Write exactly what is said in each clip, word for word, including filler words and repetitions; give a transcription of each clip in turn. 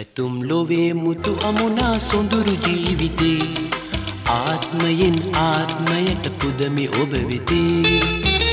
පැතුම් ලොවේ මුතු අමුණා සොඳුරු ජීවිතේ ආත්මයෙන් ආත්මයට පුදමි ඔබ වෙතේ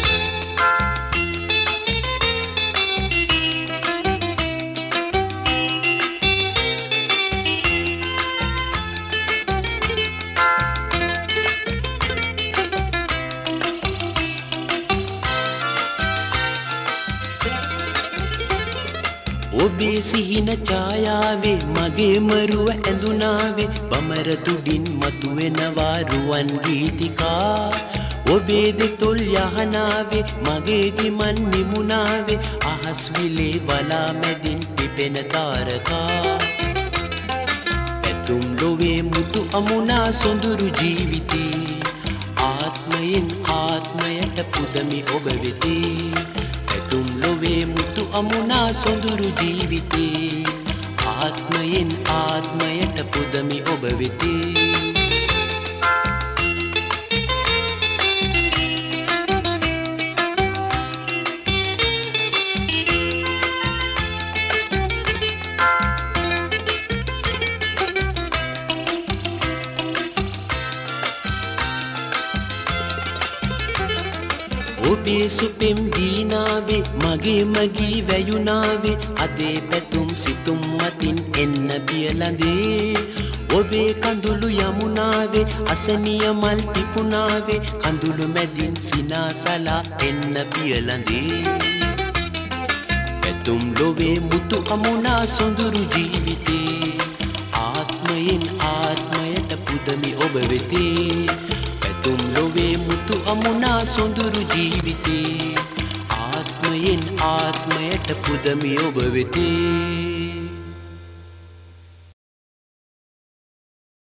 ඔබේ සිහින ඡායාවේ මගේ මරුව ඇඳුනාවේ බමර තුඩින් මතුවෙනවා රුවන් ගීතිකා ඔබේ දෙතොල් යහනාවේ මගේ ගිමන් නිමුණාවේ අහස් විලේ බලා මැදින් පිපෙන තාරකා පැතුම් ලොවේ මුතු අමුණා සොඳුරු ජීවිතේ ආත්මයෙන් ආත්මයට පුදමි ඔබ වෙතේ පැතුම් ලොවේ මුතු අමුණා සොඳුරු ජීවිතේ ආත්මයෙන් ආත්මයට පුදමි ඔබ වෙතේ ඔබේ සුපෙම් දීනාවේ මගේ මගී වැයුනාවේ අදේ පැතුම් සිතුම් මතින් එන්න පියලඳේ ඔබේ කඳුළු යමුනාවේ අසනිය මල් පිපුනාවේ කඳුළු මැදින් සිනාසලා එන්න පියලඳේ පැතුම් ලොවේ මුතු අමුණා සොඳුරු ජීවිතේ ආත්මයෙන් ආත්මයට පුදමි ඔබ වෙතේ පැතුම් ලොවේ මුතු අමුණා සොඳුරු ජීවිතේ ආත්මයෙන් ආත්මයට පුදමි ඔබ වෙතේ